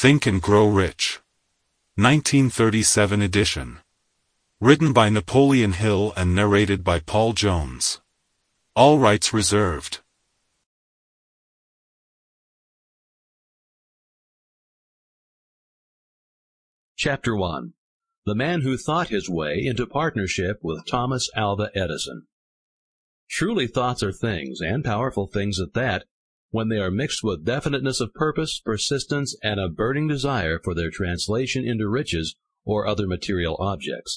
Think and Grow Rich. 1937 edition. Written by Napoleon Hill and narrated by Paul Jones. All rights reserved. Chapter 1. The Man Who Thought His Way into Partnership with Thomas Alva Edison. Truly thoughts are things, and powerful things at that, when they are mixed with definiteness of purpose, persistence, and a burning desire for their translation into riches or other material objects.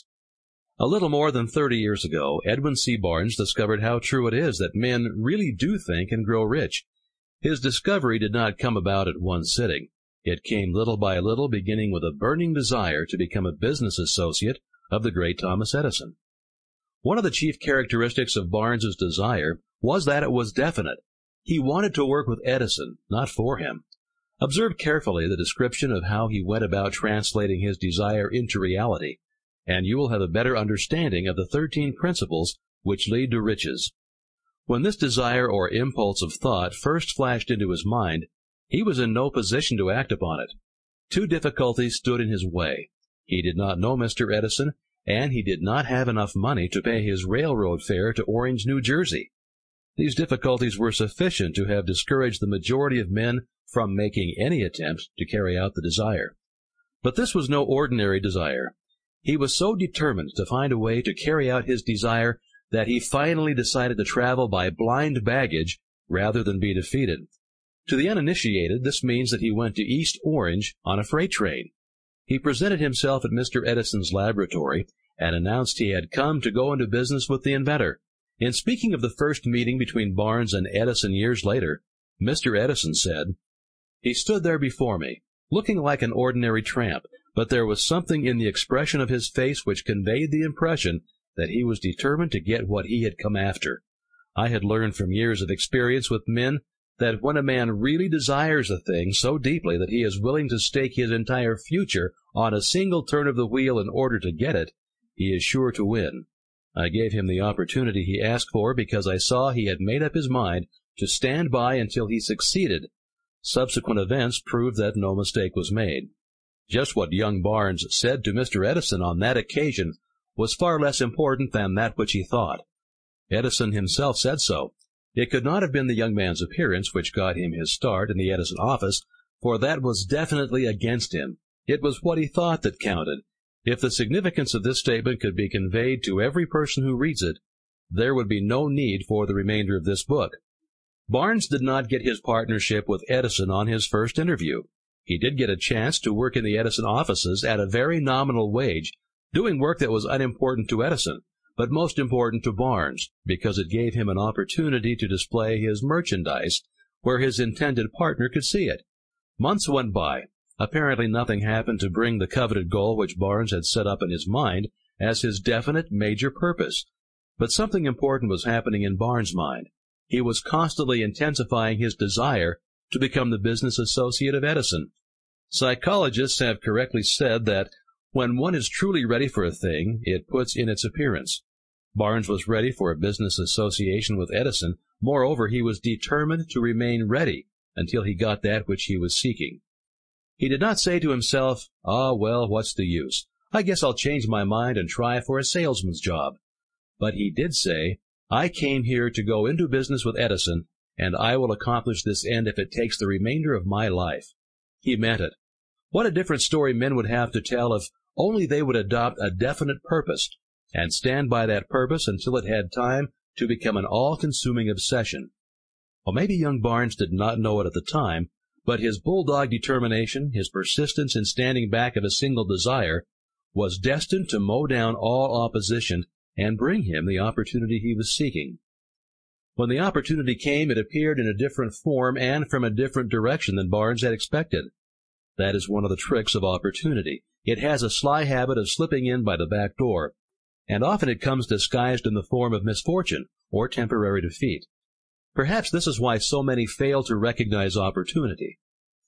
A little more than 30 years ago, Edwin C. Barnes discovered how true it is that men really do think and grow rich. His discovery did not come about at one sitting. It came little by little, beginning with a burning desire to become a business associate of the great Thomas Edison. One of the chief characteristics of Barnes's desire was that it was definite. He wanted to work with Edison, not for him. Observe carefully the description of how he went about translating his desire into reality, and you will have a better understanding of the 13 principles which lead to riches. When this desire or impulse of thought first flashed into his mind, he was in no position to act upon it. Two difficulties stood in his way. He did not know Mr. Edison, and he did not have enough money to pay his railroad fare to Orange, New Jersey. These difficulties were sufficient to have discouraged the majority of men from making any attempt to carry out the desire. But this was no ordinary desire. He was so determined to find a way to carry out his desire that he finally decided to travel by blind baggage rather than be defeated. To the uninitiated, this means that he went to East Orange on a freight train. He presented himself at Mr. Edison's laboratory and announced he had come to go into business with the inventor. In speaking of the first meeting between Barnes and Edison years later, Mr. Edison said, "He stood there before me, looking like an ordinary tramp, but there was something in the expression of his face which conveyed the impression that he was determined to get what he had come after. I had learned from years of experience with men that when a man really desires a thing so deeply that he is willing to stake his entire future on a single turn of the wheel in order to get it, he is sure to win. I gave him the opportunity he asked for because I saw he had made up his mind to stand by until he succeeded. Subsequent events proved that no mistake was made." Just what young Barnes said to Mr. Edison on that occasion was far less important than that which he thought. Edison himself said so. It could not have been the young man's appearance which got him his start in the Edison office, for that was definitely against him. It was what he thought that counted. If the significance of this statement could be conveyed to every person who reads it, there would be no need for the remainder of this book. Barnes did not get his partnership with Edison on his first interview. He did get a chance to work in the Edison offices at a very nominal wage, doing work that was unimportant to Edison, but most important to Barnes, because it gave him an opportunity to display his merchandise where his intended partner could see it. Months went by. Apparently nothing happened to bring the coveted goal which Barnes had set up in his mind as his definite major purpose. But something important was happening in Barnes' mind. He was constantly intensifying his desire to become the business associate of Edison. Psychologists have correctly said that when one is truly ready for a thing, it puts in its appearance. Barnes was ready for a business association with Edison. Moreover, he was determined to remain ready until he got that which he was seeking. He did not say to himself, well, what's the use? I guess I'll change my mind and try for a salesman's job. But he did say, I came here to go into business with Edison, and I will accomplish this end if it takes the remainder of my life. He meant it. What a different story men would have to tell if only they would adopt a definite purpose and stand by that purpose until it had time to become an all-consuming obsession. Well, maybe young Barnes did not know it at the time, but his bulldog determination, his persistence in standing back of a single desire, was destined to mow down all opposition and bring him the opportunity he was seeking. When the opportunity came, it appeared in a different form and from a different direction than Barnes had expected. That is one of the tricks of opportunity. It has a sly habit of slipping in by the back door, and often it comes disguised in the form of misfortune or temporary defeat. Perhaps this is why so many fail to recognize opportunity.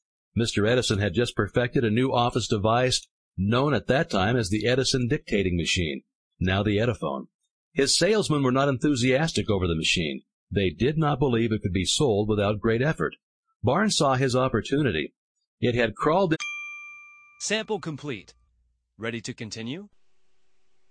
Mr. Edison had just perfected a new office device known at that time as the Edison dictating machine, now the Ediphone. His salesmen were not enthusiastic over the machine. They did not believe it could be sold without great effort. Barnes saw his opportunity. It had crawled in Sample complete. Ready to continue?